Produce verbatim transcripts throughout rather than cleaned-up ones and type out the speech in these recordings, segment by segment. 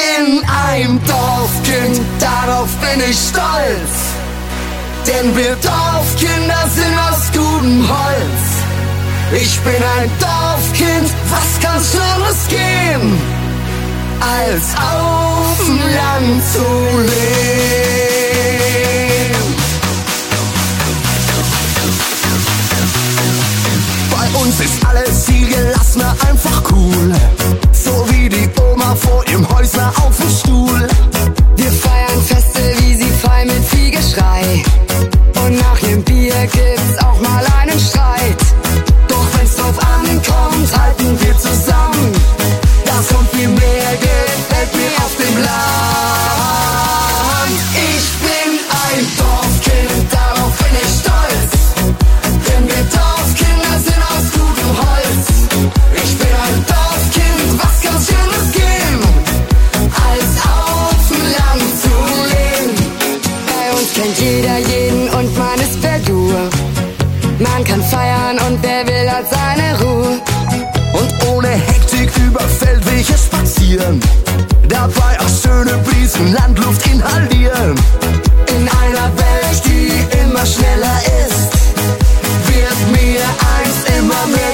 bin ein Dorfkind, darauf bin ich stolz. Denn wir Dorfkinder sind aus gutem Holz. Ich bin ein Dorfkind, was kann Schlimmes geben, als auf dem Land zu leben. Bei uns ist alles viel gelassener, einfach cool. So wie die Oma vor ihrem Häusler auf dem Stuhl. Wir feiern Feste wie sie frei mit viel Geschrei. Und nach nem Bier gibt's auch mal einen Streit. Doch wenn's drauf ankommt, halten wir zusammen. Das und viel mehr gefällt mir auf dem Land. Ich bin ein Dorfkind, darauf bin ich stolz. Denn wir Dorfkinder sind aus gutem Holz. Ich bin ein Dorfkind, was kann Schönes geben, als auf dem Land zu leben. Bei uns kennt jeder jeden und man ist verdur. Man kann feiern und wer will hat seine Ruhe. Und ohne Hektik über Feldwege spazieren, dabei auch schöne Brisen, Landluft inhalieren. In einer Welt, die immer schneller ist, wird mir eins immer mehr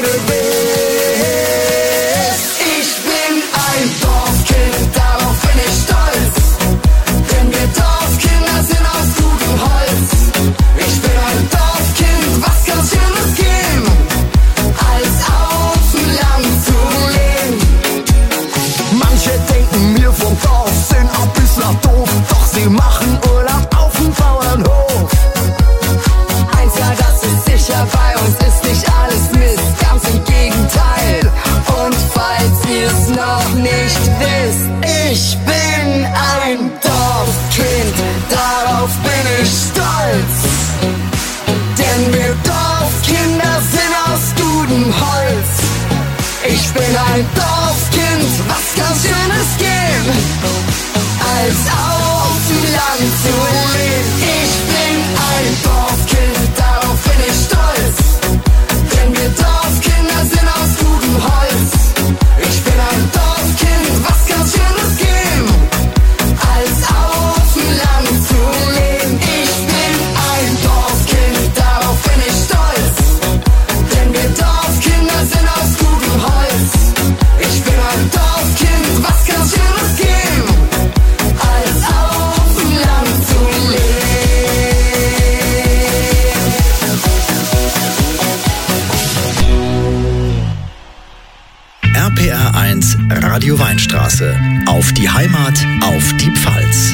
gewiss. Ich bin ein Dorfkind, darauf bin ich stolz. Denn wir Dorfkinder sind aus gutem Holz. Ich bin ein Dorfkind, was kann Schönes geben, als auf dem Land zu leben. Manche denken mir vom Dorf sind ein bisschen doof, doch sie machen Urlaub auf dem Bauernhof. Eins, ja, das ist sicher, bei uns ist nicht alles Mist, ganz im Gegenteil. Und falls ihr's noch nicht wisst, Ich bin ein Dorfkind, darauf bin ich stolz. Denn wir Dorfkinder sind aus gutem Holz. Ich bin ein Dorfkind, was kann Schönes geben, als auf dem Land zu leben. Ich bin ein Dorfkind, darauf bin ich stolz. Denn wir Dorfkinder sind aus gutem Holz. Ich bin ein Dorfkind, was kann Schönes geben, als auf dem Land zu leben. Ich bin ein Dorfkind, darauf bin ich stolz. Denn wir Dorfkinder sind aus gutem Holz. Ich bin ein Dorfkind, was kann Schönes geben, als auf dem Land zu leben. R P R eins Radio Weinstraße. Auf die Heimat, auf die Pfalz.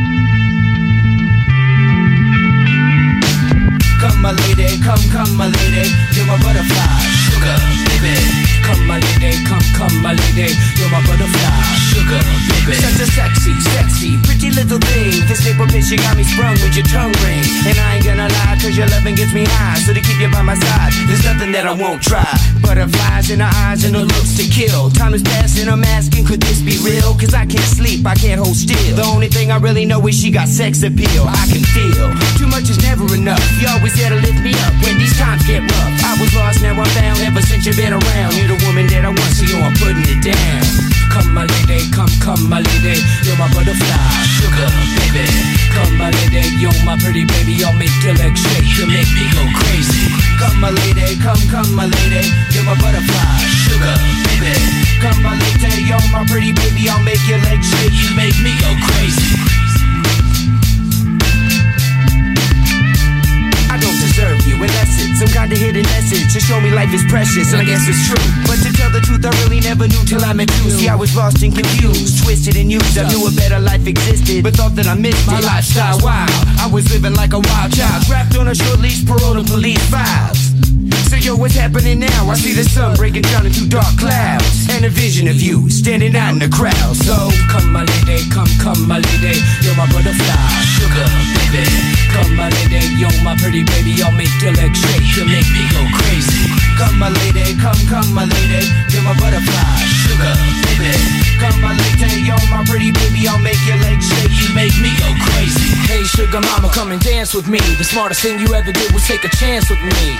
Come my lady, come, come my lady, you're my butterfly, sugar, baby. Come my lady, come, come my lady, you're my butterfly, sugar, baby. Such a sexy, sexy, pretty little thing. This paper bitch, you got me sprung with your tongue ring. And I ain't gonna lie, cause your loving gets me high. So to keep you by my side, there's nothing that I won't try. Butterflies in her eyes and her looks to kill. Time is passing, I'm asking, could this be real? Cause I can't sleep, I can't hold still. The only thing I really know is she got sex appeal. I can feel, too much is never enough. You always there to lift me up when these times get rough. I was lost, now I'm found, ever since you've been around. You're the woman that I want, so yo, I'm putting it down. Come my lady, come, come my lady, you're my butterfly, sugar, baby. Come my lady, you're my pretty baby, I'll make your legs shake, you make me go crazy. Come my lady, come, come my lady, you're my butterfly, sugar, baby. Come my lady, you're my pretty baby, I'll make your legs shake, you make me go crazy. I don't deserve you, unless it's some kind of hidden message to show me life is precious, and I guess it's true. But to tell the truth, I really never knew till I met you. See, I was lost and confused, twisted and used. I knew a better life existed, but thought that I missed my lifestyle. Wow, I was living like a wild child, trapped on a short leash, parole to police files. So yo, what's happening now? I see the sun breaking down into dark clouds, and a vision of you standing out in the crowd. So come my lady, come, come my lady, you're my butterfly, sugar, baby. Come my lady, you're my pretty baby, I'll make your legs shake, you make me go crazy. Come my lady, come, come my lady, you're my butterfly, sugar, baby. Come my lady, you're my pretty baby, I'll make your legs shake, you make me go crazy. Hey sugar mama, come and dance with me. The smartest thing you ever did was take a chance with me.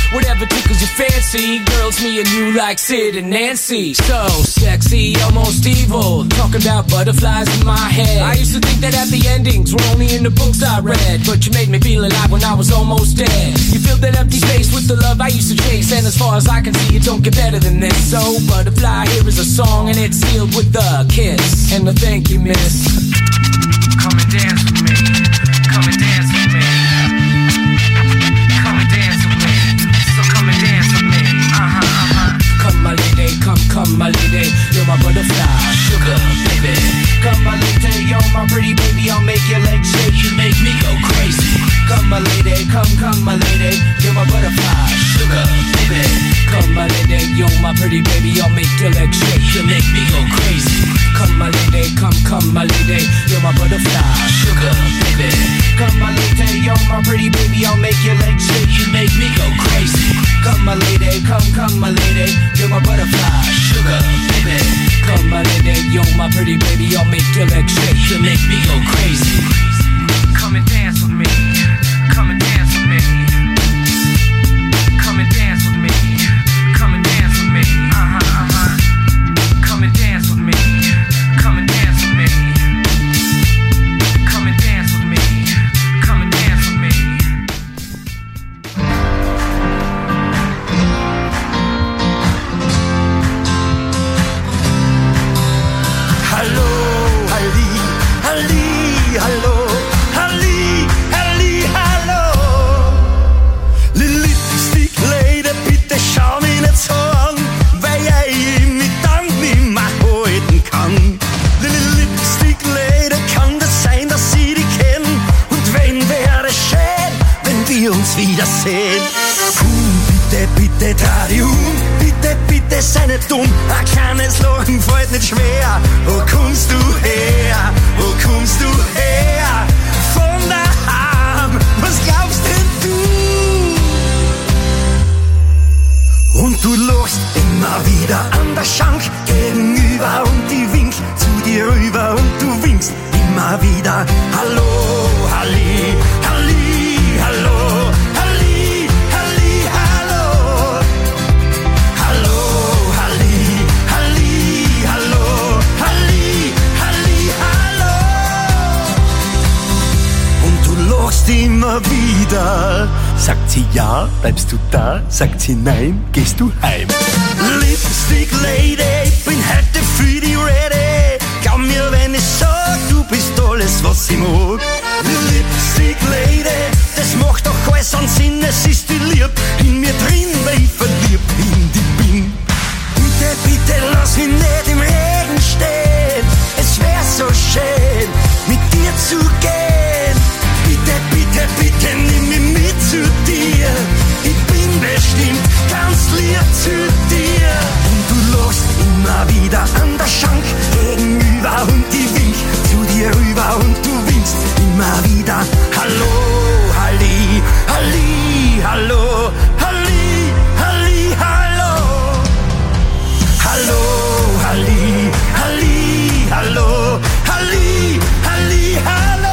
whatever tickles your fancy. Girls, me and you like Sid and Nancy. So sexy, almost evil, talking about butterflies in my head. I used to think that happy endings were only in the books I read, but you made me feel alive when I was almost dead. You filled that empty space with the love I used to chase, and as far as I can see, it don't get better than this. So Butterfly, here is a song, and it's sealed with a kiss and a thank you, miss. Come and dance with me. Come and dance with me. Come and dance with me. So come and dance with me. Uh-huh, uh-huh. Come my lady, come, come my lady. You're my butterfly, sugar baby. Come my lady, you're my pretty baby. I'll make your legs shake, you make me go crazy. Come my lady, come, come my lady. You're my butterfly, sugar baby. Come my lady, you're my pretty baby. I'll make your legs shake, you make me go crazy. Come my lady, come, come my lady. You're my butterfly, sugar baby. Come my lady, you're my pretty baby. I'll make your legs shake, you make me go crazy. Come my lady, come, come my lady. You're my butterfly, sugar baby. Come my lady, you're my pretty baby. I'll make your legs shake, you make me go crazy. Come and dance with me. Come and dance with me. Come and dance with me. Come and dance with me. Uh-huh, uh-huh. Come and dance with me. Come and dance with me. Come and dance with me. Come and dance with me. Hallo, Halli, Halli, hallo, Halli, Halli, hallo. Lipstick Lady, bitte schau mich nicht so an, weil ich mich dann nicht mehr halten kann. Lipstick Lady, kann das sein, dass ich dich kenn? Und wenn wäre es schön, wenn wir uns wiedersehen. Puh, bitte, bitte, dreh dich um, bitte, bitte, sei nicht dumm. Ein kleines Lachen fällt nicht schwer. Wo kommst du her? Wo kommst du her? Von daheim, was glaubst denn du? Und du lachst immer wieder an der Schank gegenüber und ich wink zu dir rüber und du winkst immer wieder. Hallo, Halli, Halli, hallo, Halli, Halli, hallo. Hallo, Halli, Halli, hallo, Halli, Halli, hallo. Und du lachst immer wieder. Sagt sie ja, bleibst du da? Sagt sie nein, gehst du heim? Lipstick Lady, ich bin heute für die ready. Glaub mir, wenn ich sag, du bist alles, was ich mag. Lipstick Lady, das macht doch alles an Sinn. Es ist die Lieb in mir drin, weil ich verliebt in dich bin. Bitte, bitte, lass mich nicht im Regen stehen. Es wär so schön, mit dir zu gehen. Bitte, bitte, bitte, nimm mich mit zu dir. Ich bin bestimmt ganz lieb zu dir. Und du lachst immer wieder an der Schank gegenüber und ich wink zu dir rüber und du winkst immer wieder. Hallo, Halli, Halli, hallo, Halli, Halli, hallo. Hallo, Halli, Halli, hallo, Halli, Halli, hallo.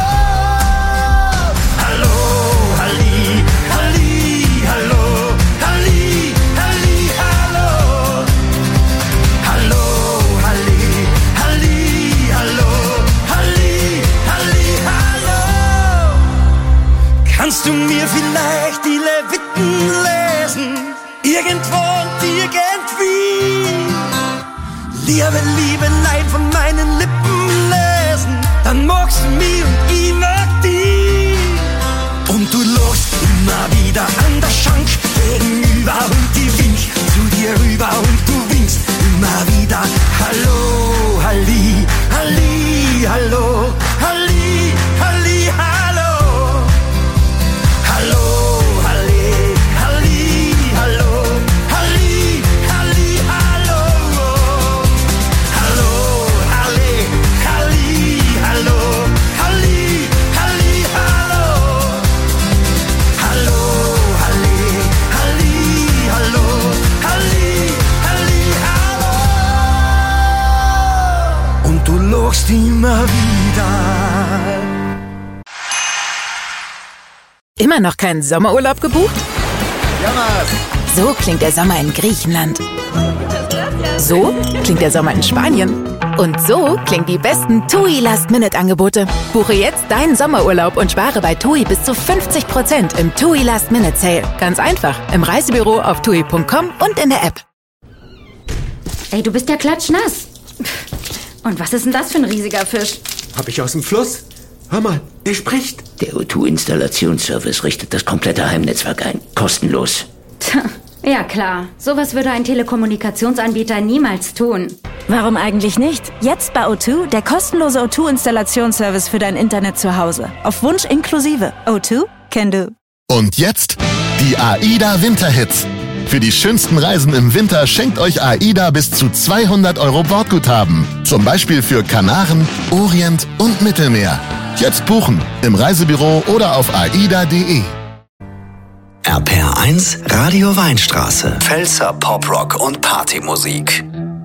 Hallo, Halli, Halli, hallo, Halli, Halli, hallo. Hallo, Halli, Halli, hallo, Halli, Halli, hallo. Kannst du mir vielleicht die Leviten lesen? Irgendwo und irgendwie. Liebe, liebe Leid von meinen Lippen lesen. Dann magst du mich und ich mag dich. Und du lachst immer wieder an der Schank gegenüber und ich wink zu dir rüber und du winkst immer wieder. Hallo, Halli, Halli, hallo, Halli, Halli, hallo. Hallo, Halli, Halli, hallo, Halli, Halli, hallo. Hallo, Halli, Halli, hallo, Halli, Halli, hallo. Hallo, Halli, Halli, hallo, Halli, Halli, hallo. Und du lachst immer wieder. Immer noch keinen Sommerurlaub gebucht? So klingt der Sommer in Griechenland. So klingt der Sommer in Spanien. Und so klingen die besten TUI Last-Minute-Angebote. Buche jetzt deinen Sommerurlaub und spare bei TUI bis zu fünfzig Prozent im TUI Last-Minute-Sale. Ganz einfach, im Reisebüro auf tui punkt com und in der App. Ey, du bist ja klatschnass. Und was ist denn das für ein riesiger Fisch? Hab ich aus dem Fluss. Hör mal, der spricht. Der O zwei Installationsservice richtet das komplette Heimnetzwerk ein. Kostenlos. Tja, ja klar. Sowas würde ein Telekommunikationsanbieter niemals tun. Warum eigentlich nicht? Jetzt bei O zwei der kostenlose O zwei Installationsservice für dein Internet zu Hause. Auf Wunsch inklusive. O zwei can do. Und jetzt die AIDA Winterhits. Für die schönsten Reisen im Winter schenkt euch AIDA bis zu zweihundert Euro Bordguthaben. Zum Beispiel für Kanaren, Orient und Mittelmeer. Jetzt buchen im Reisebüro oder auf aida punkt de. R P R eins Radio Weinstraße. Pfälzer Poprock und Partymusik.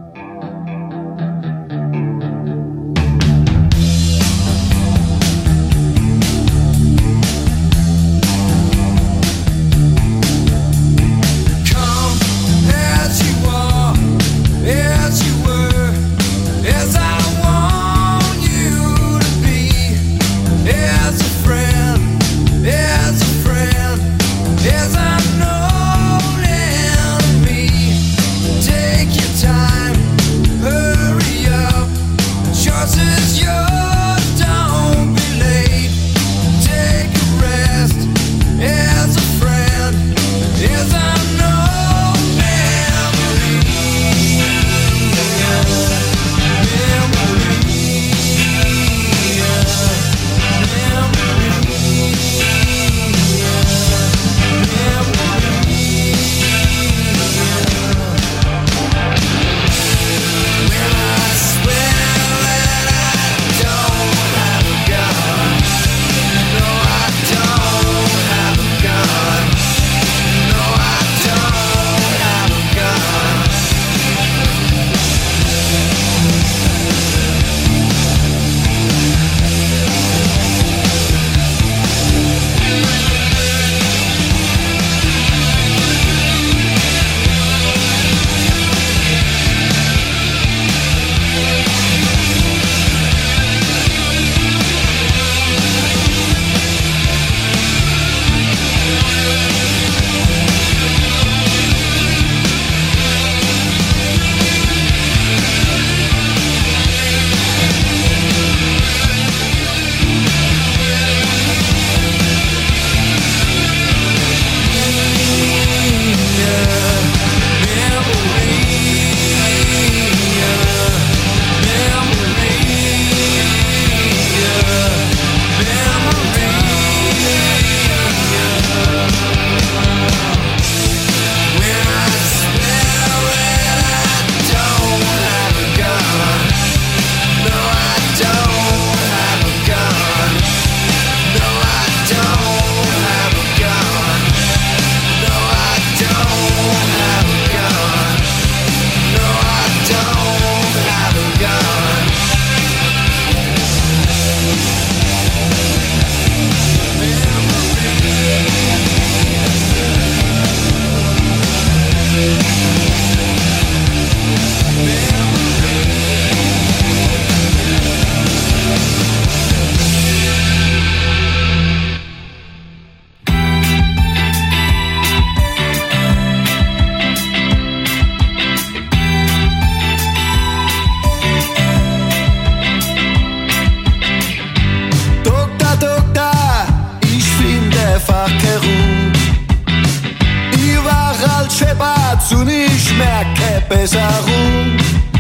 Besserung.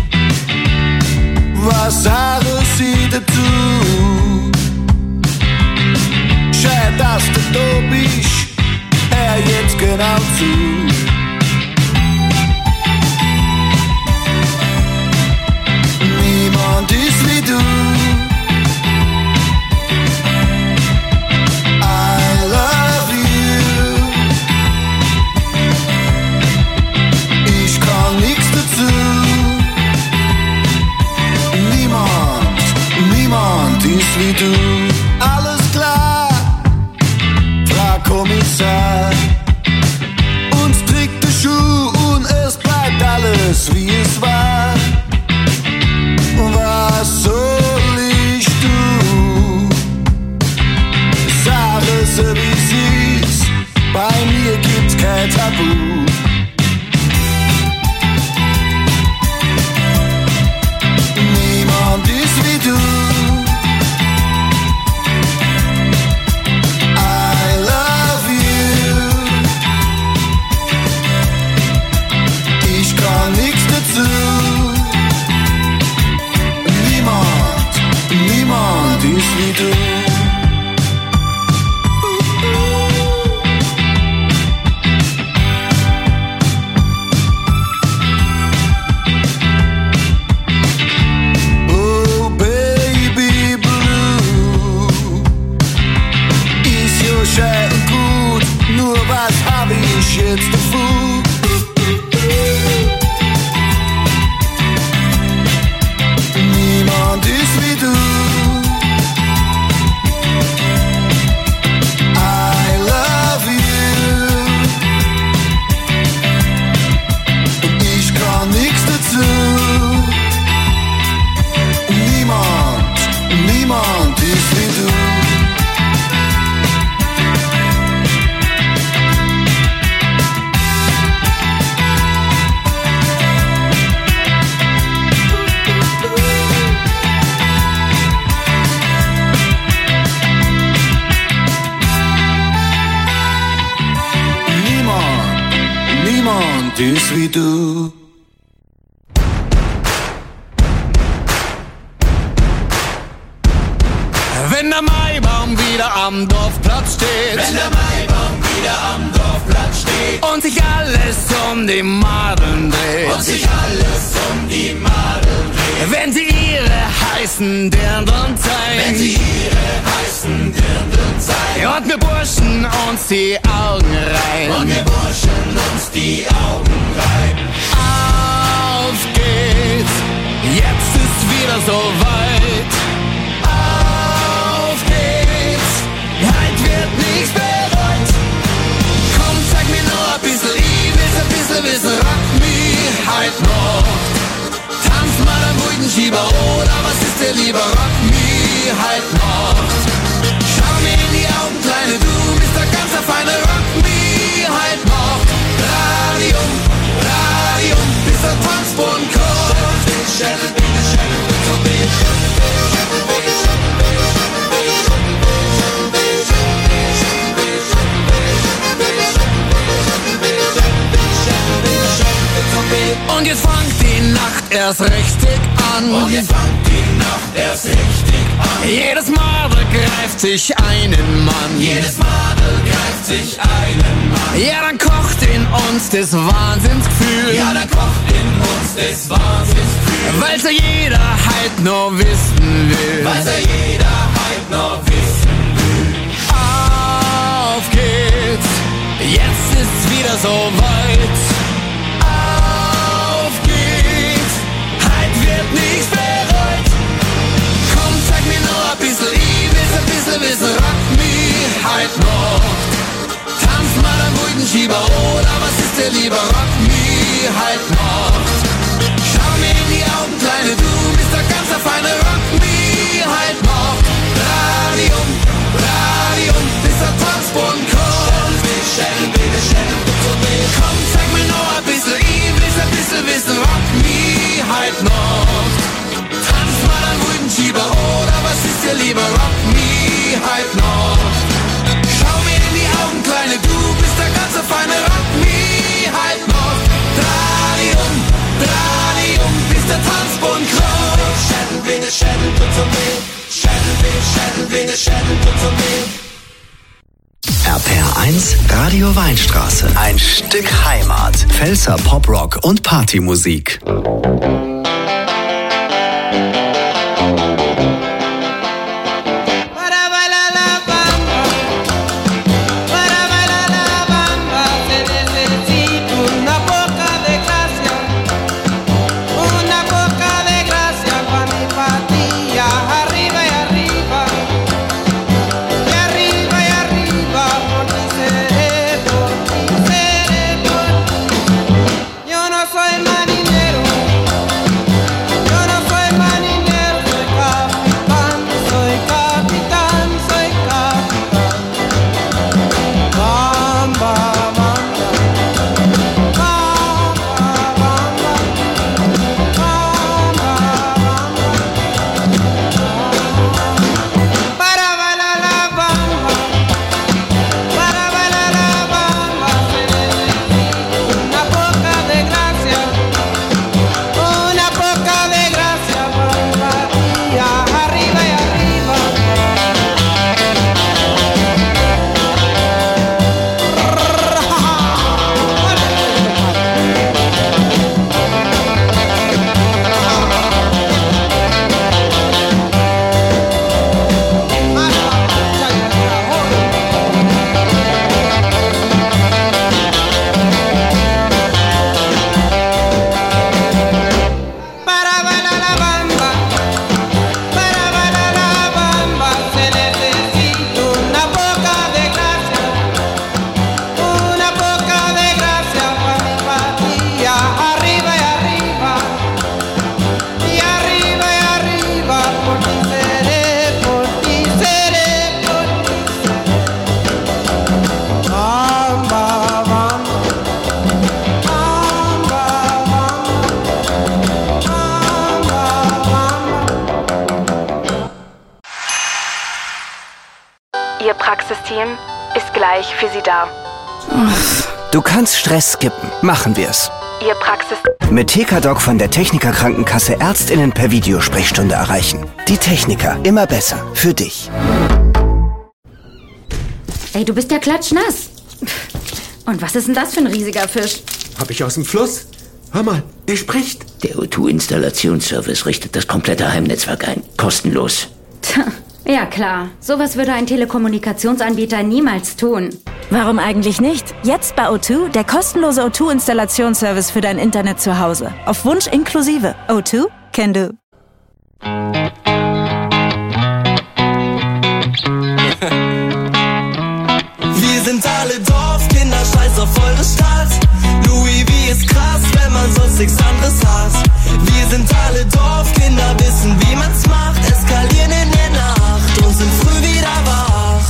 Was sagen Sie dazu? Schön, dass du da bist, hör jetzt genau zu. Niemand ist wie du. I love you. Ich kann nichts dazu. Niemand, niemand ist wie du. Alles klar, Frau Kommissar. alles wie es war. Was soll ich tun? Sag es so wie sie ist, bei mir gibt's kein Tabu. Niemand ist wie du. I love you. Ich kann nichts dazu. Niemand, niemand ist wie du. Oh Baby Blue, ist ja schön gut, nur was hab ich jetzt davon? Niemand ist wie du. I love you. Und ich kann nichts dazu. Niemand, niemand ist wie du. Niemand, niemand ist wie du. Wenn der Maibaum wieder am Dorfplatz steht, Wenn der Maibaum wieder am Dorfplatz steht und sich alles um die Madeln dreht, und sich alles um die Madeln dreht, wenn sie ihre heißen Dirndln zeigen, wenn sie ihre heißen Dirndln zeigen, und wir Burschen uns die Augen reiben, und wir Burschen uns die Augen reiben. Auf geht's, jetzt ist wieder so weit. Auf geht's, heute wird nichts bereut. Komm, zeig mir nur ein bisschen, ich will's ein bisschen wissen. Rock me, halt noch. Tanz mal am Brüdenschieber, oder was ist dir lieber? Rock me, halt noch. Schau mir in die Augen, Kleine, du bist der ganz feine. Rock me, halt noch. Radium, Radium, bis der Tanzboden kommt. Schädel, bitte, Schädel, bitte, bitte. Und jetzt fängt die Nacht erst richtig an. Und jetzt fängt die Nacht erst richtig an. Jedes Madel greift sich einen Mann. Jedes Madel greift sich einen Mann. Ja, dann kocht in uns das Wahnsinnsgefühl. Ja, dann kocht in uns das Wahnsinnsgefühl. Weil's ja jeder halt nur wissen will. Weil's ja jeder halt nur wissen will. Auf geht's, jetzt ist's wieder so weit. Auf geht's, halt wird nichts bereut. Komm, zeig mir nur ein bisschen, ich will's ein bisschen wissen. Rock me, halt noch. Tanz mal am Brüdenschieber, oder was ist dir lieber? Rock me, halt noch. Schau mir in die Augen, Kleine, du bist der ganz feine. Rock me, halt noch. Radium, Radium, bis der Tanzboden kommt. Schädel, bitte, Schädel, bitte, bitte. Komm, zeig mir nur ein bisschen, ich will's ein bisschen wissen. Rock me, halt noch. Tanz mal am Brüdenschieber, oder was ist dir lieber? Rock me, halt noch. Schau mir in die Augen, Kleine, du bist der ganze feine. Rock me, halt noch. Radium, Radium, bis der Tanzboden kommt. Schädel, bitte, Schädel, bitte, bitte. Schädel, bitte, Schädel, bitte, Schädel, bitte, bitte. R P R eins Radio Weinstraße. Ein Stück Heimat. Pfälzer Poprock und Partymusik. Yo no soy marinero. Ihr Praxisteam ist gleich für Sie da. Du kannst Stress skippen. Machen wir's. Ihr Praxis... Mit T K Doc von der Techniker Krankenkasse ÄrztInnen per Videosprechstunde erreichen. Die Techniker, immer besser. Für dich. Ey, du bist ja klatschnass. Und was ist denn das für ein riesiger Fisch? Hab ich aus dem Fluss? Hör mal, der spricht. Der O zwei Installationsservice richtet das komplette Heimnetzwerk ein. Kostenlos. Tja, ja klar. Sowas würde ein Telekommunikationsanbieter niemals tun. Warum eigentlich nicht? Jetzt bei O zwei der kostenlose O zwei Installationsservice für dein Internet zu Hause. Auf Wunsch inklusive. O zwei can do. Wir sind alle Dorfkinder, scheiß auf eure Stadt. Louis V ist krass, wenn man sonst nichts anderes hat. Wir sind alle Dorfkinder, wissen wie man's macht. Eskalieren in der Nacht und sind früh wieder wach.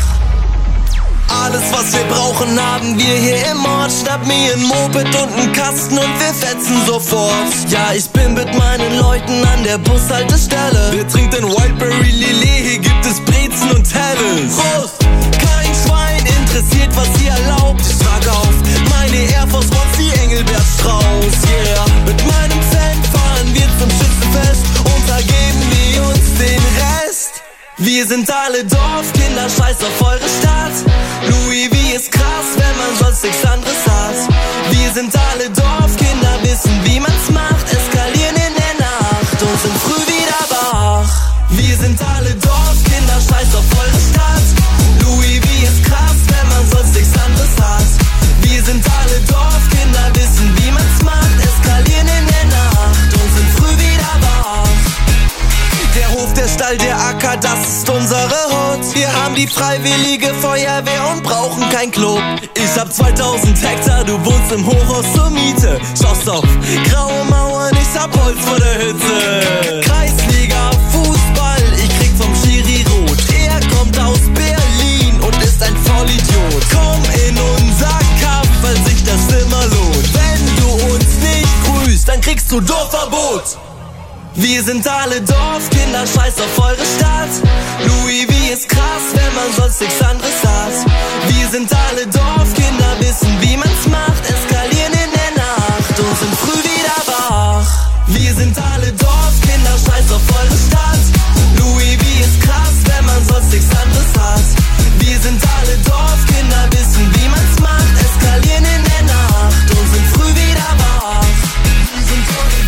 Alles was wir brauchen haben wir hier im Ort. Schnapp mir ein Moped und einen Kasten und wir fetzen sofort. Ja, ich bin mit meinen Leuten an der Bushaltestelle. Wir trinken Wildberry Lillet, hier gibt es Brezen und Helles. Prost! Kein Schwein interessiert, was ihr erlaubt. Ich trage auf meine Air Force Ones wie Engelbert Strauß. Yeah, mit meinem Fan fahren wir zum Schützenfest und da geben wir uns den Rest. Wir sind alle Dorfkinder, scheiß auf eure Stadt. Louis V ist krass, wenn man sonst nichts anderes hat. Wir sind alle Dorfkinder, wissen wie man's macht. Eskalieren in der Nacht und sind früh wieder wach. Wir sind alle Dorfkinder, scheiß auf eure Stadt. Louis V ist krass, wenn man sonst nichts anderes hat. Wir sind alle Dorfkinder, wissen wie man's macht. Eskalieren in der Nacht und sind früh wieder wach. Der Hof, der Stall, der Acker, das ist unsere Hut. Wir haben die freiwillige Feuerwehr und brauchen kein Club. Ich hab zweitausend Hektar, du wohnst im Hochhaus zur Miete. Schaust auf graue Mauern, ich hab Holz vor der Hütte. Kreisliga, Fußball, ich krieg vom Schiri rot. Er kommt aus Berlin und ist ein Vollidiot. Komm in unser Kampf, weil sich das immer lohnt. Wenn du uns nicht grüßt, dann kriegst du Dorfverbot. Wir sind alle Dorfkinder, scheiß auf eure Stadt. Louis V ist krass, wenn man sonst nichts anderes hat. Wir sind alle Dorfkinder, wissen wie man's macht. Eskalieren in der Nacht und sind früh wieder wach. Wir sind alle Dorfkinder, scheiß auf eure Stadt. Louis V ist krass, wenn man sonst nichts anderes hat. Wir sind alle Dorfkinder, wissen wie man's macht. Eskalieren in der Nacht und sind früh wieder wach. Wir sind alle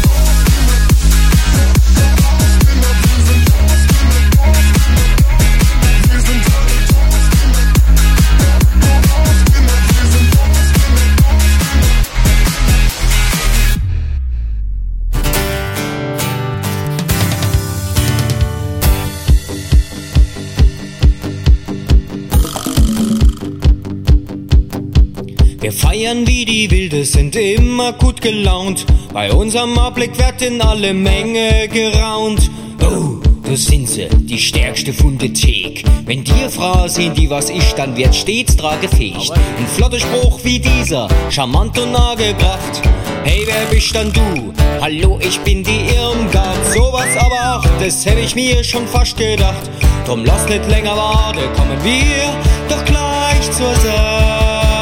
Wir feiern wie die Wilde, sind immer gut gelaunt. Bei unserem Abblick wird in alle Menge geraunt. Oh, da sind sie, die stärkste von der Thek. Wenn die Frauen sind, die was ich, dann wird stets tragefähig. Ein flotter Spruch wie dieser, charmant und angebracht. Hey, wer bist dann du? Hallo, ich bin die Irmgard. Sowas aber auch, das hätte ich mir schon fast gedacht. Drum lasst nicht länger warten, kommen wir doch gleich zur Sache.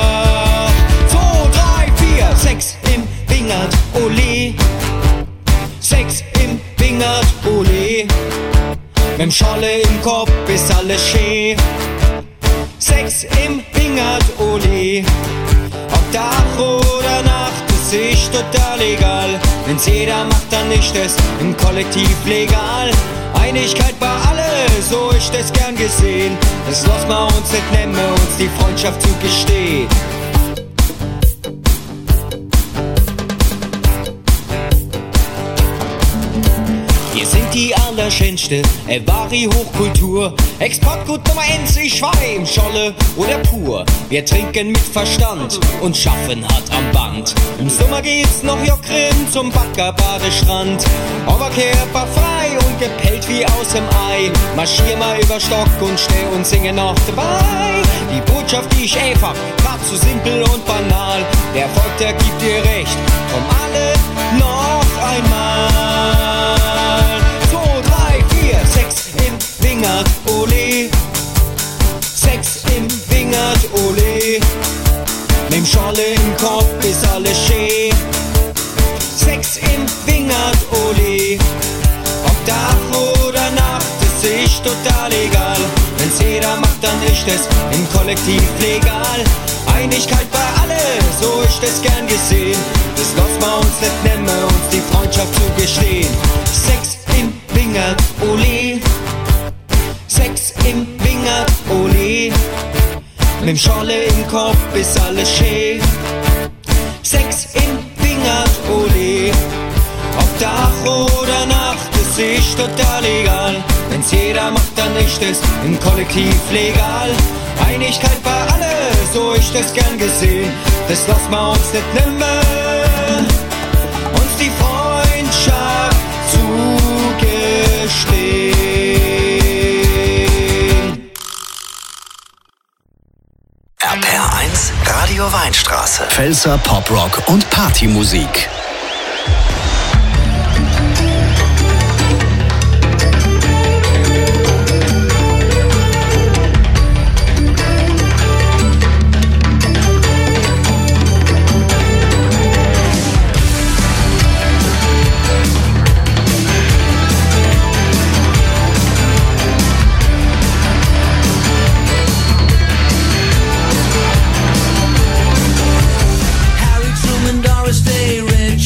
Sex im Wingert, ole. Sex im Wingert, ole. Mit'm Scholle im Kopf ist alles schön. Sex im Wingert, ole. Ob Tag oder Nacht, das ist total egal. Wenn's jeder macht, dann ist es im Kollektiv legal. Einigkeit bei alle, so ist es gern gesehen. Das lassen wir uns nicht nehmen, uns die Freundschaft zugestehen. Wir sind die allerschönste, äh, wahre Hochkultur. Exportgut Nummer eins, ich Schwein, Scholle oder pur. Wir trinken mit Verstand und schaffen hart am Band. Im Sommer geht's noch Jockrim zum Baggerbadestrand. Aber körperfrei und gepellt wie aus dem Ei. Marschier mal über Stock und steh und singe noch dabei. Die Botschaft, die ich einfach, grad so simpel und banal. Der Volk, der gibt dir recht, drum alle noch einmal. Sex im Wingert, ole. Sex ole. Nimm Scholle im Kopf, ist alles schön. Sex im Wingert, ole. Ob Tag oder Nacht, das ist total egal. Wenn's jeder macht, dann ist es im Kollektiv legal. Einigkeit bei alle, so ist es gern gesehen. Das lassen wir uns nicht nehmen, uns die Freundschaft zu gestehen. Sex im Wingert, ole. Sex im Wingert, ole. Mit Scholle im Kopf ist alles schön. Sex im Wingert, ole. Ob Tag oder Nacht, es ist total egal. Wenn's jeder macht, dann ist es im Kollektiv legal. Einigkeit bei alle, so ist es gern gesehen. Das lassen wir uns nicht nehmen, uns die Freundschaft zugestehen. R P R eins Radio Weinstraße. Pfälzer Poprock und Partymusik. Harry Truman, Doris Day, Red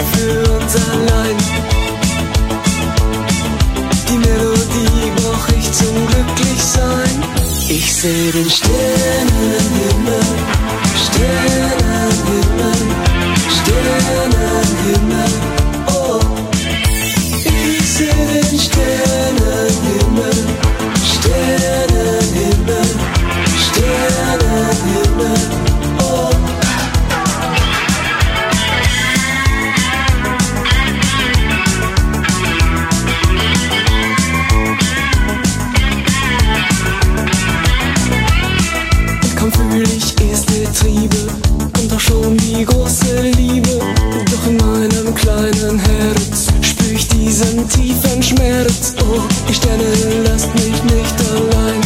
für uns allein. Die Melodie brauch ich zum Glücklichsein. Ich seh den Sternenhimmel, Sternenhimmel, Sternenhimmel, oh. Ich seh den Sternenhimmel, Sternenhimmel, Sternenhimmel, oh. Kaum fühl ich erste Triebe und auch schon die große Liebe. Doch in meinem kleinen Herz spür ich diesen tiefen Schmerz. Oh, die Sterne, lasst mich nicht allein.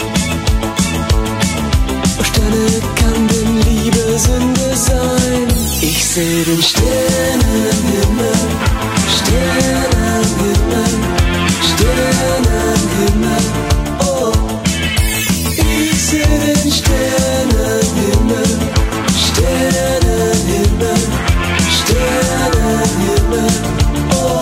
Oh, Sterne, kann denn Liebe Sünde sein? Ich seh den Sternenhimmel, Sternenhimmel, Sternenhimmel, oh. Ich seh den Sternenhimmel, Sternenhimmel, Sternenhimmel, oh.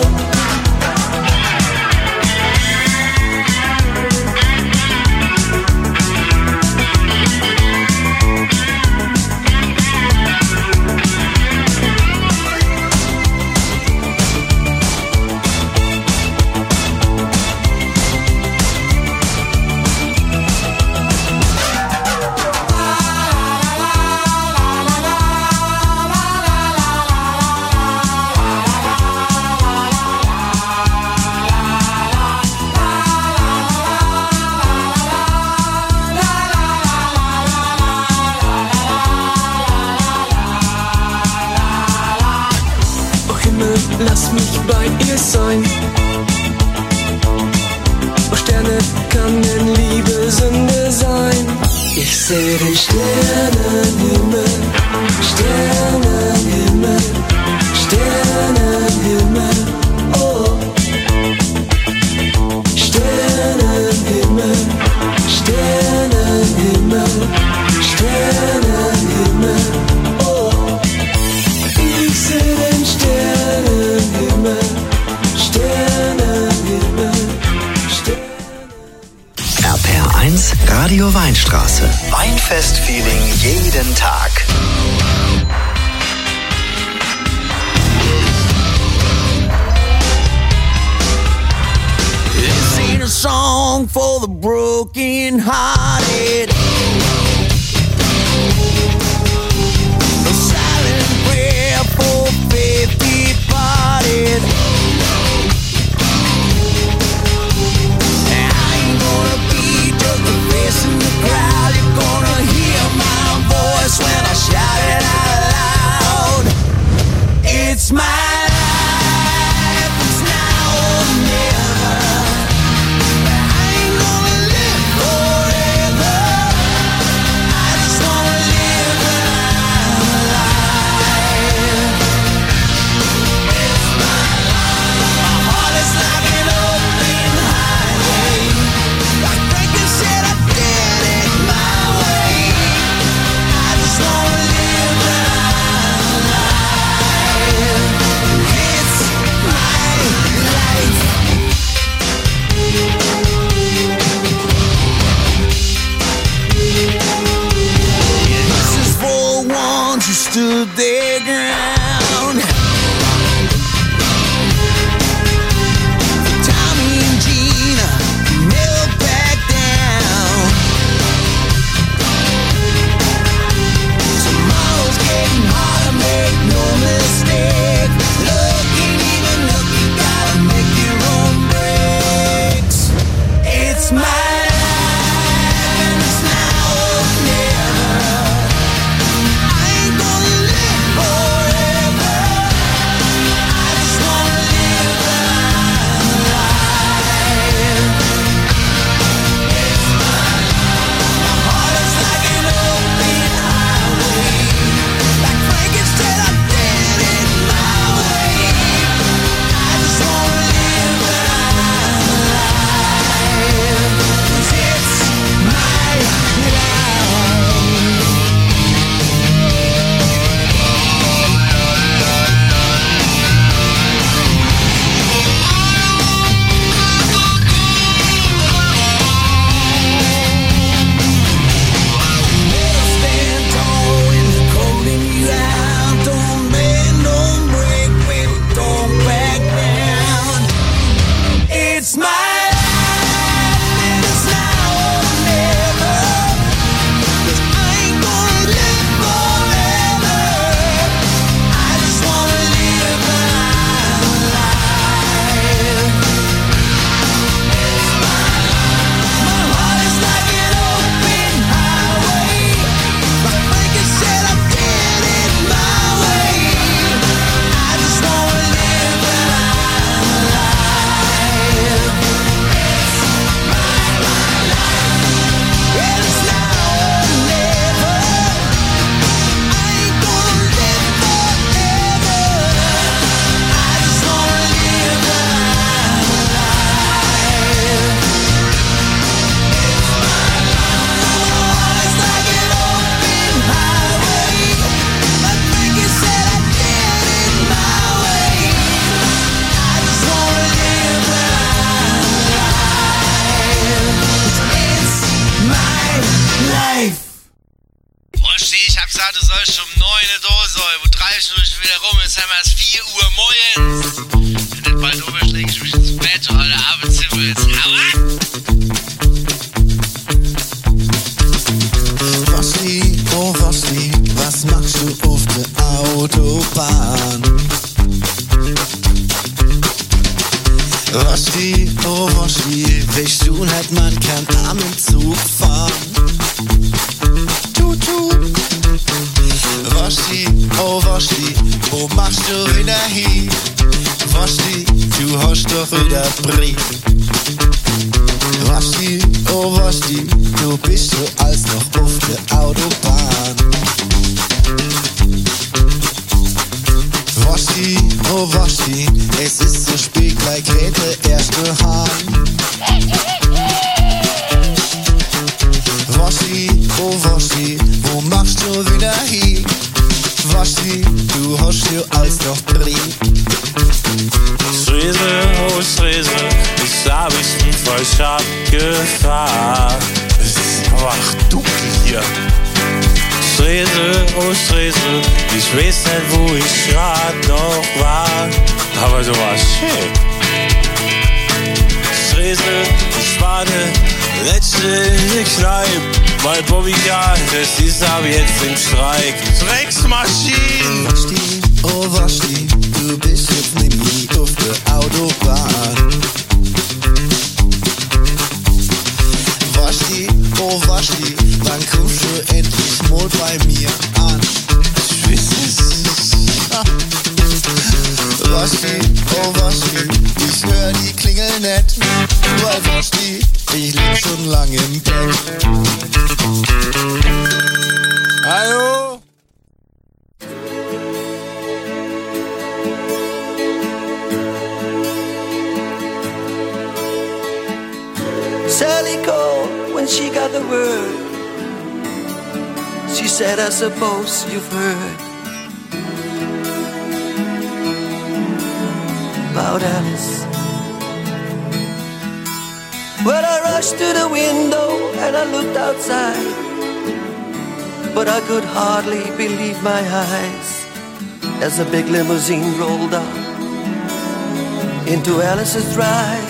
Lass mich bei ihr sein. Oh Sterne, kann denn Liebe Sünde sein? Ich seh den Sternenhimmel, Sternenhimmel, Sternenhimmel, oh. Sternenhimmel, Sternenhimmel, Sternenhimmel, oh. Ich seh den Sternenhimmel, Sternenhimmel, Sternenhimmel. R P R eins Radio Weinstraße. Weinfest-Feeling jeden Tag. This ain't a song for the broken hearted. A silent prayer for faith departed. I ain't gonna be just a face in the crowd. You're gonna hear my voice when I shout it out loud. It's my life, it's now or never. I ain't gonna live forever. vier Uhr morgens. Wenn das bald überschlägt, ich mich ins Bett, Alter, Arbeitszimmer jetzt. Aua! Woschli, oh Woschli, was machst du auf der Autobahn? Woschli, oh Woschli, willst du halt man kann am Zug fahren? Tut, tut. Woschli, oh Woschli, wo machst du wieder hin? Woschli, du hast doch wieder Brief. Woschli, oh Woschli, du bist so als noch auf der Autobahn. Woschli, oh Woschli, es ist so spät, gleich geht der erste Hahn. Woschli, oh Woschli, wo machst du wieder hin? Woschli, du hast ja alles noch Brief. Strese, oh Strese, ich hab ich nie falsch abgefahren. Es ist aber ach dunkel hier. Strese, oh Strese, ich weiß nicht, wo ich grad noch war. Aber du warst schön. Strese, ich war der Letzte in der Kneipe. Weil Bobby ja, das ist ab jetzt im Streik. Drecksmaschinen! Woschli, oh Woschli, du bist jetzt nämlich auf der Autobahn. Woschli, oh Woschli, wann kommst du endlich mal bei mir an? Ich weiß es. Woschli, oh Woschli, ich hör die Klingel nicht. Weil Woschli, ich lieg schon lange im Bett. Hallo? Sally called when she got the word. She said, I suppose you've heard about Alice. Well, I rushed to the window and I looked outside, but I could hardly believe my eyes as a big limousine rolled up into Alice's drive.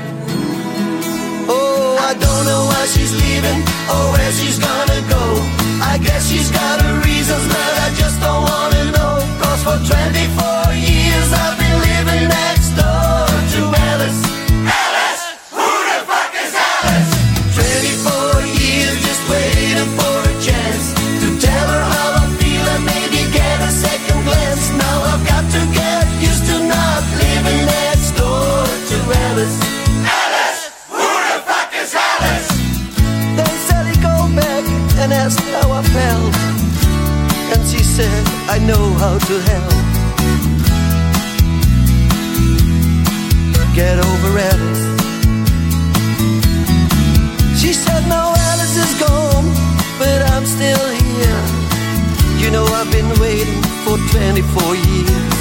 Oh, I don't know why she's leaving or where she's gonna go. I guess she's got her reasons, but I just don't wanna know. Cause for twenty-four years I've been living next door to Alice. Alice! Who the fuck is Alice? twenty-four years just waiting for a chance to tell her how I feel and maybe get a second glance. Now I've got to get used to not living next door to Alice. Alice! Who the fuck is Alice? Then Sally called back and asked how I felt, and she said, I know how to help. Get over Alice. She said, now Alice is gone, but I'm still here. You know I've been waiting for twenty-four years.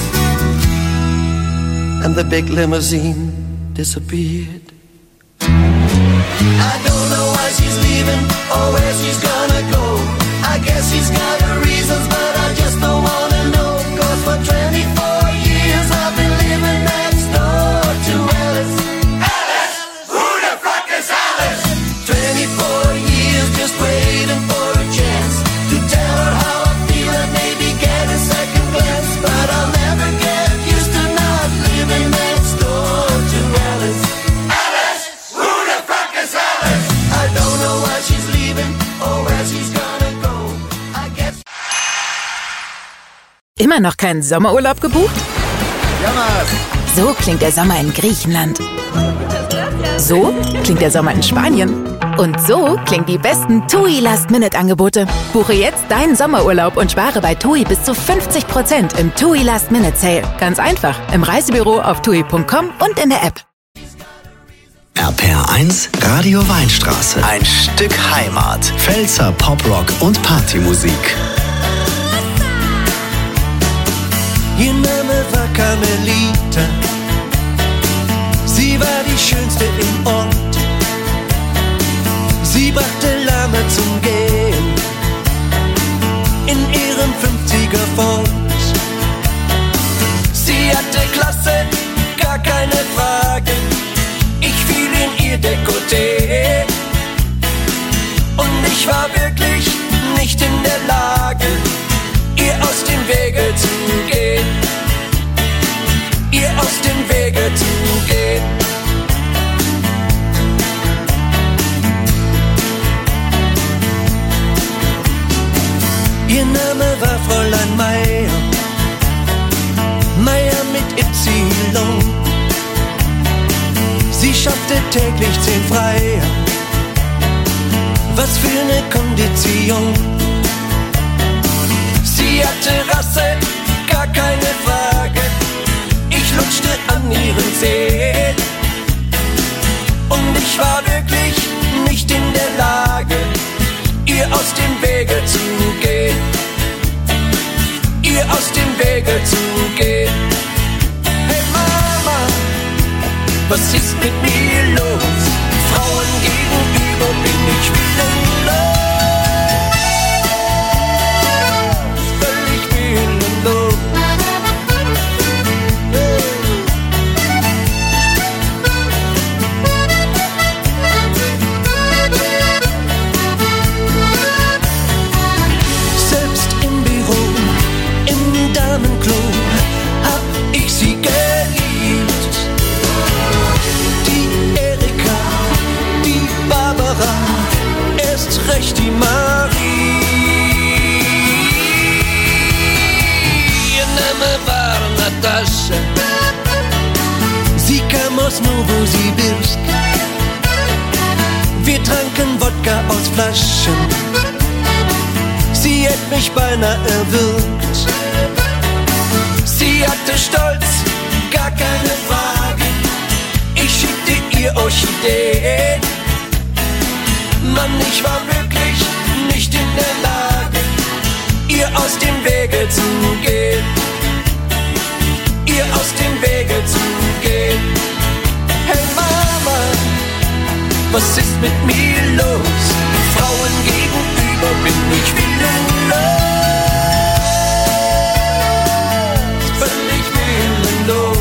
And the big limousine disappeared. I don't know why she's leaving or where she's gonna go. I guess she's got her reasons, but I just don't wanna know. Cause for twenty-four years I've been living next door to Alice. Alice! Who the fuck is Alice? twenty-four years just waiting for a chance to tell her how I feel and maybe get a second glance. But I'll never get used to not living next door to Alice. Alice! Who the fuck is Alice? I don't know why she's leaving or where she's gonna go. I guess. Immer noch keinen Sommerurlaub gebucht? So klingt der Sommer in Griechenland. So klingt der Sommer in Spanien. Und so klingen die besten TUI Last-Minute-Angebote. Buche jetzt deinen Sommerurlaub und spare bei TUI bis zu fünfzig Prozent im TUI Last-Minute-Sale. Ganz einfach im Reisebüro auf tui punkt com und in der App. R P R eins Radio Weinstraße. Ein Stück Heimat. Pfälzer Poprock und Partymusik. Ihr Name war Carmelita. Sie war die schönste im Ort. Sie brachte Lama zum Gehen in ihrem fünfziger Ford. Sie Dekolleté. Und ich war wirklich nicht in der Lage, ihr aus dem Wege zu gehen. Ihr aus dem Wege zu gehen. Ihr Name war Fräulein Meier, Meier mit Y. Sie schaffte täglich zehn Freier. Was für eine Kondition. Sie hatte Rasse, gar keine Frage. Ich lutschte an ihren Zehen. Und ich war wirklich nicht in der Lage, ihr aus dem Wege zu gehen. Ihr aus dem Wege zu gehen. Hey Mama, was ist mit mir los? Frauen gegenüber bin ich willenlos. Völlig willenlos. Selbst im Büro, im Damenklo hab ich sie geliebt. Die Erika, die Barbara, erst recht die Marie. Ihr Name war Natascha. Sie kam aus Novosibirsk. Wir tranken Wodka aus Flaschen. Sie hätt mich beinahe erwürgt. Sie hatte Stolz, gar keine Frage. Ich schickte ihr Orchideen. Mann, ich war wirklich nicht in der Lage, ihr aus dem Wege zu gehen. Ihr aus dem Wege zu gehen. Hey Mama, was ist mit mir los? Frauen gegenüber bin ich willenlos. Völlig willenlos.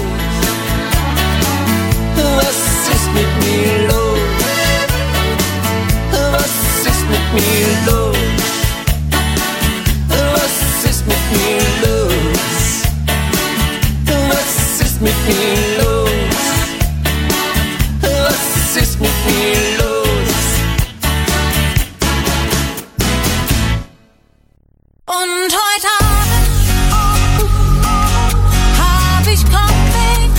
Was ist mit mir los? Was ist mit mir los? Was ist mit mir los? Was ist mit mir los? Was ist mit mir los? Und heute Abend hab ich Kopfweh.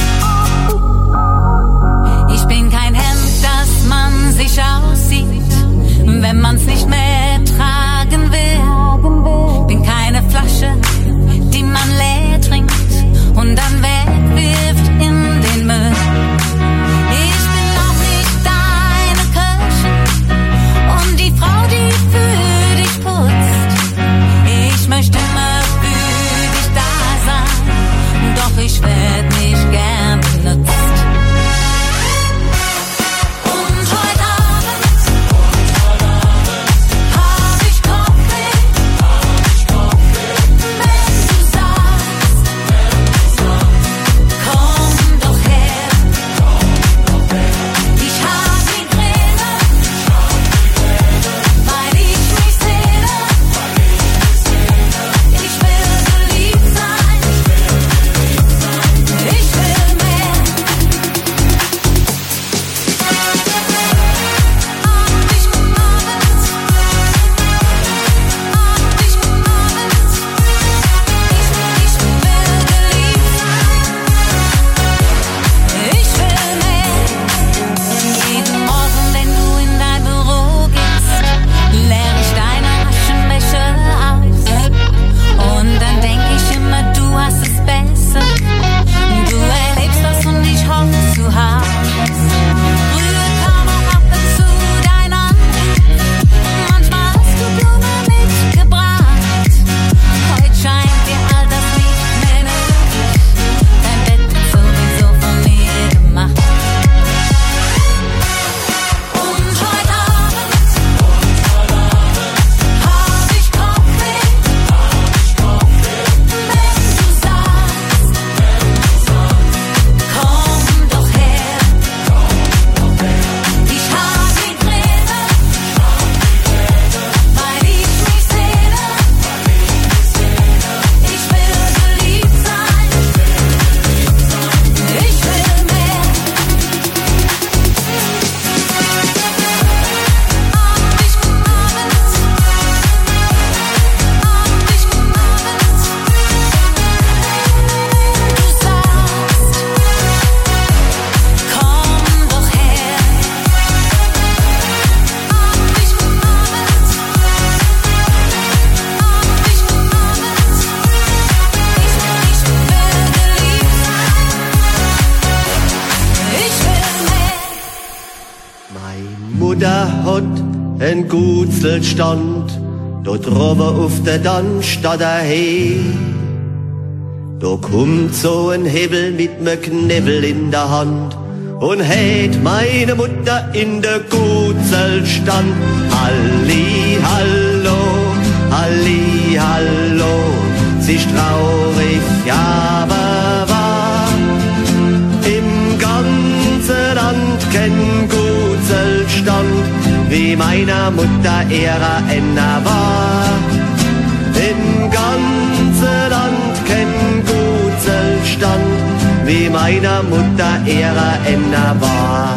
Ich bin kein Hemd, das man sich aussieht, wenn man's nicht mehr tragen will. Bin keine Flasche, die man leer trinkt und dann wegwirft in Mutter hat en Gutselstand, dort drüber auf der Dann statt der He. Da kommt so ein Hebel mit me Knibbel in der Hand und hält meine Mutter in der Gutselstand. Halli, hallo, halli, hallo, sie ist traurig, aber wahr. Im ganzen Land kein Gutselstand, wie meiner Mutter ihrer Enna war. Im ganzen Land kein Gutselstand, wie meiner Mutter ihrer Enna war.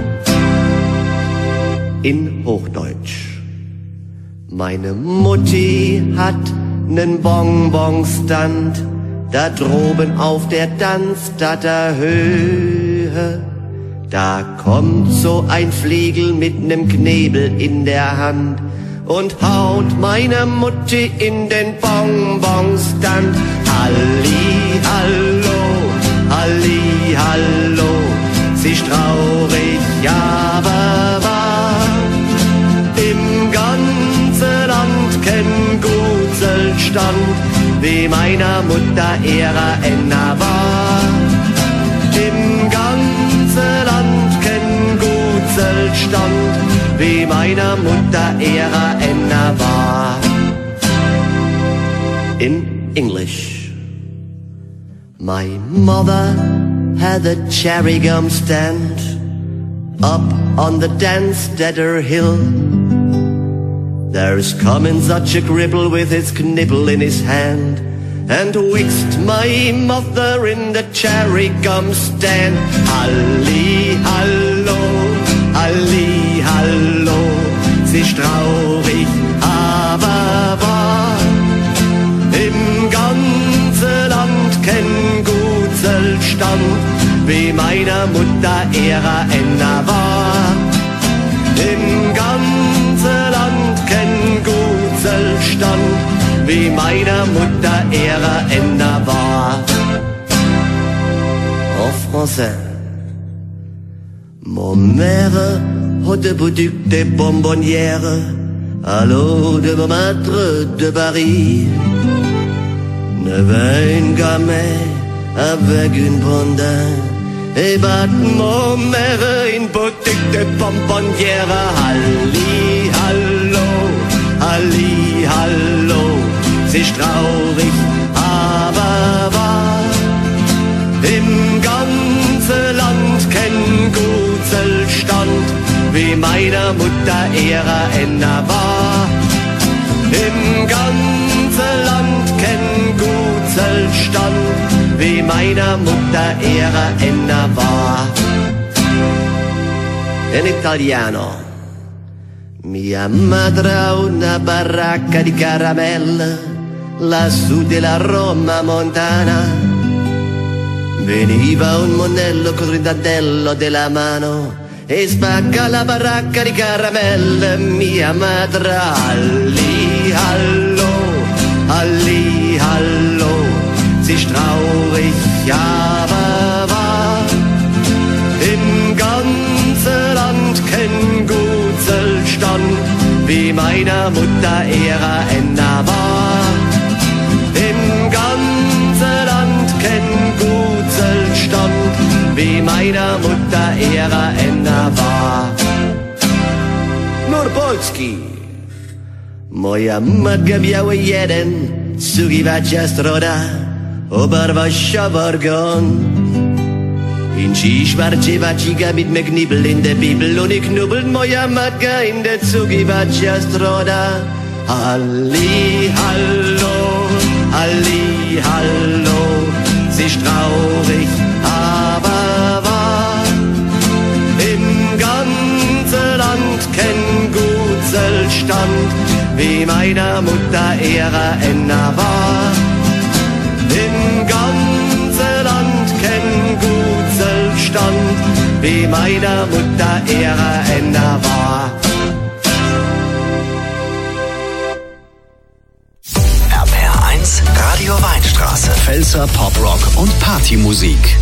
In Hochdeutsch. Meine Mutti hat nen Bonbonstand, da droben auf der Tanzstatter Höhe. Da kommt so ein Fliegel mit nem Knebel in der Hand und haut meine Mutti in den Bonbonstand. Halli, hallo, halli, hallo, sie ist traurig, aber wahr. Im ganzen Land kein Gutselstand, wie meiner Mutter ihrer Enna war. Im ganzen Land kein Gutselstand, wie meiner Mutter ihrer Enna war. In English. My mother had a cherry gum stand up on the Danstetter hill. There's coming such a cripple with his knibble in his hand, and whisked my mother in the cherry gum stand. Halli, hallo, halli, hallo, sie ist traurig, aber wahr. Im ganzen Land kein Gutselstand, wie meiner Mutter ihrer Enna war. Im ganzen Land kein Gutselstand, wie meiner Mutter ihrer Enna war. En français. Mon mère hat de boutique de bonbonnière à l'eau de Montmartre de Paris. Ne vint gamin avec une blonde et bat mon mère une boutique de bonbonnière. Halli, hallo, halli, hallo, sie ist traurig, aber wahr. Im ganzen Land kein Gutselstand, wie meiner Mutter ihrer Enna war. Im ganzen Land kein Gutselstand, wie meiner Mutter ihrer Enna war. In italiano. Mia madre ha una baracca di caramelle lassù della Roma montana. Veniva un monello col ridatello della mano e spacca la baracca di caramelle. Mia madre, halli, hallo, halli, hallo, sie ist traurig, aber wahr. Im ganzen Land kein Gutselstand, wie meiner Mutter ihrer Enna war. Im ganzen Land kein Gutselstand, wie meiner Mutter ihrer Enna war. Nur Polski. Moja matka miała jeden, sugiwacza stroda, obarwasza wargon. In Schisch war Cevaciga mit me Knibbel in der Bibel und ich knubbelt moja matka in der Zugiwacza stroda. Halli, hallo, halli, hallo, sie ist traurig, aber wahr. Im ganzen Land kein Gutselstand, wie meiner Mutter ihrer Enna war. Im ganzen Land kein Gutselstand, wie meiner Mutter ihrer Enna war. R P R eins Radio Weinstraße. Pfälzer Poprock und Partymusik.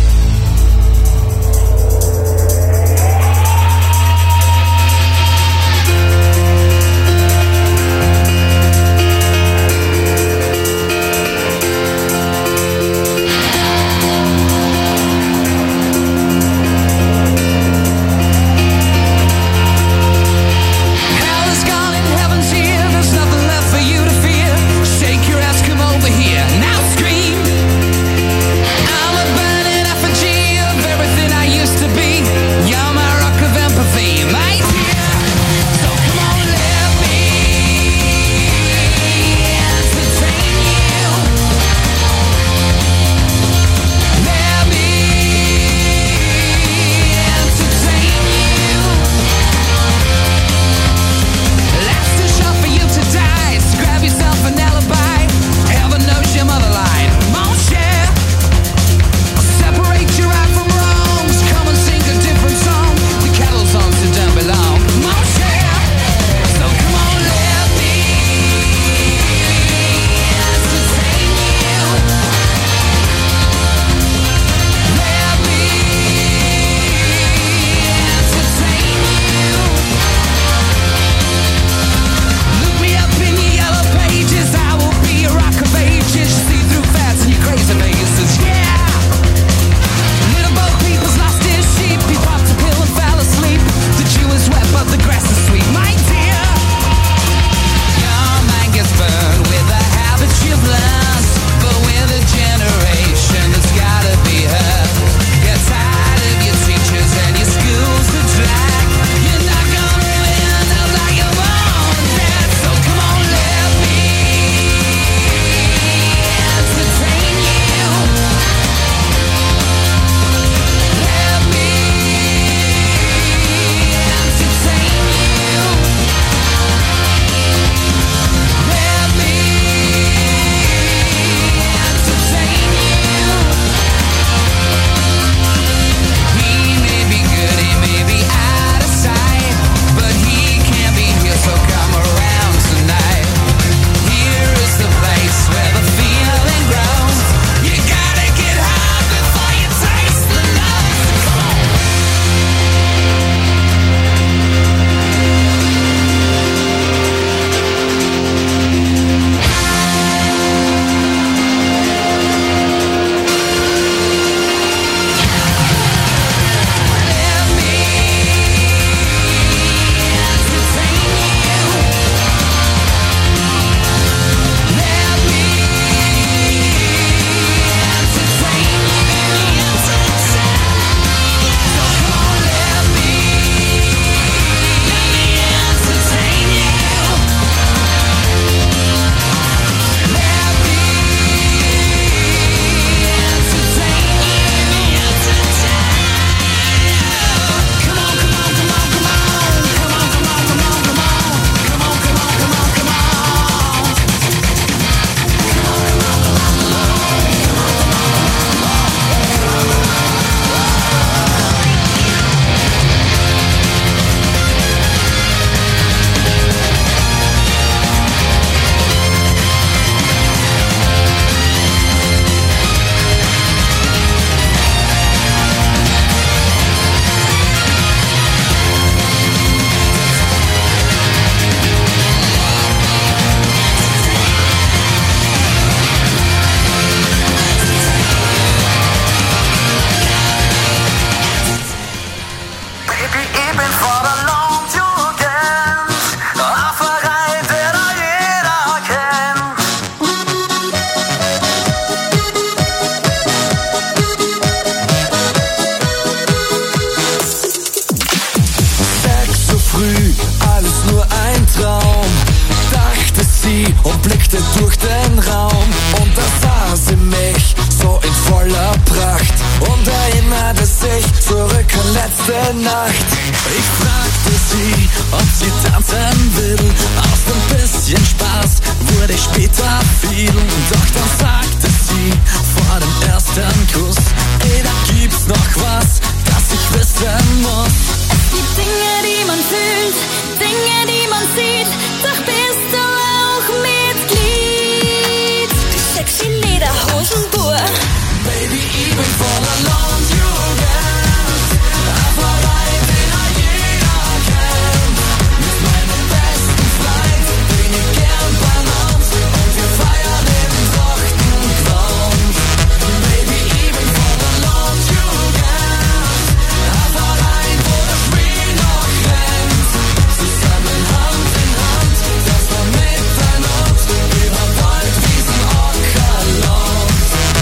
letzte Nacht. Ich fragte sie, ob sie tanzen will. Aus ein bisschen Spaß wurde ich später viel. Doch dann sagte sie vor dem ersten Kuss: Ey, da gibt's noch was, das ich wissen muss. Es gibt Dinge, die man fühlt, Dinge, die man sieht. Doch bist du auch Mitglied? Die sexy Lederhosentour. Baby, ich bin voll alone, you dance. Aber rein, den jeder kennt. Mit meinem besten Freund bin ich gern Balance. Und wir feiern im Trachtengrund. Baby, ich bin voll alone, you dance. Aber rein, wo das Spiel noch rennt. Zusammen Hand in Hand, das war miteinander. Über Waldwiesen, Ockerland.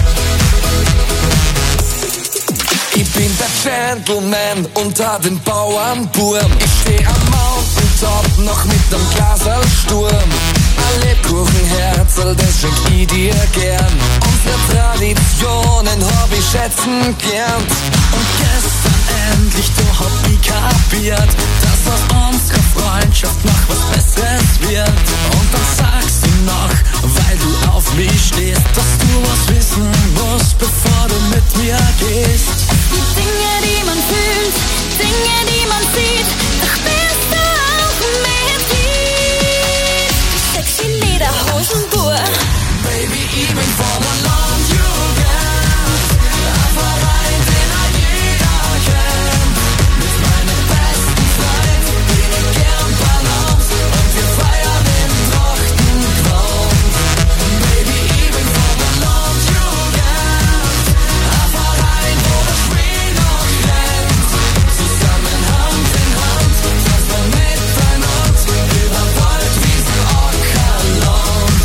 Ich bin der Gentleman unter den Bauernburm. Ich steh am Mountaintop noch mit nem Glaserl Sturm. Ein Lebkuchenherzl, das schenk ich dir gern. Unsere Traditionen hab ich schätzen gelernt. Und gestern endlich, da hab ich kapiert, dass aus unserer Freundschaft noch was Besseres wird. Und dann sagst du noch, weil du auf mich stehst, dass du was wissen musst, bevor du mit mir gehst. Die Dinge, die man fühlt, Dinge, die man sieht. Doch bist du auch Mitglied? Die sexy Lederhosentour. Baby, ich bin voll alone, you dance. Aber rein, den jeder kennt. Mit meinem besten Freund bin ich gern Balance. Und wir feiern im Trachtengrund. Baby, ich bin voll alone, you dance. Aber rein, wo das Spiel noch rennt. Zusammen Hand in Hand, das war miteinander. Über Waldwiesen, Ockerland.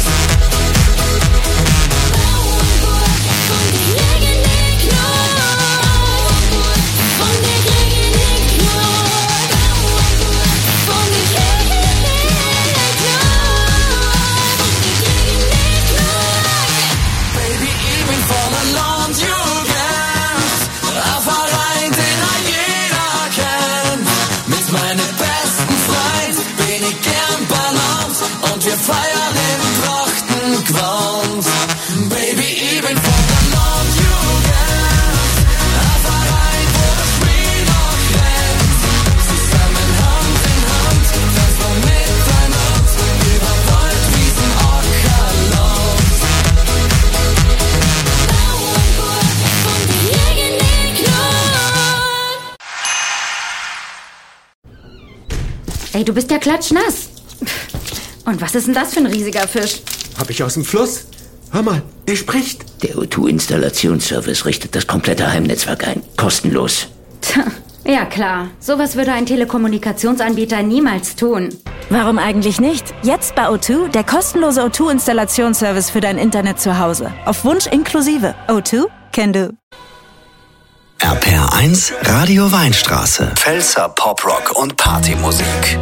Baby, ich bin voll alone, you dance. Aber rein, den jeder kennt. Mit meinem besten Freund bin ich gern Balance. Und wir feiern im Trachtengrund. Baby, ich bin voll alone, you dance. Aber rein, wo das Spiel noch rennt. Zusammen Hand in Hand, das war miteinander. Über Waldwiesen, Ockerland. Ey, du bist ja klatschnass. Und was ist denn das für ein riesiger Fisch? Hab ich aus dem Fluss? Hör mal, der spricht. Der O zwei Installationsservice richtet das komplette Heimnetzwerk ein. Kostenlos. Tja, ja klar. Sowas würde ein Telekommunikationsanbieter niemals tun. Warum eigentlich nicht? Jetzt bei O zwei der kostenlose O zwei Installationsservice für dein Internet zu Hause. Auf Wunsch inklusive. O zwei can do. R P R eins Radio Weinstraße. Pfälzer Poprock und Partymusik.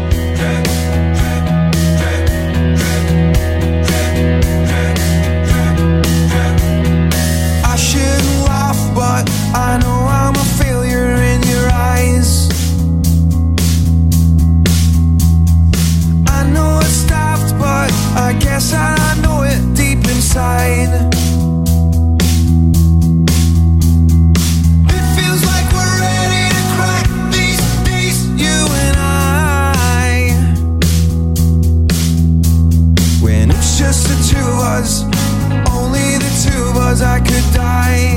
I shouldn't laugh, but I know I'm a failure in your eyes. I know it's daft, but I guess I know it deep inside. It feels like we're ready to crack these days, you and I. When it's just the two of us, only the two of us, I could die.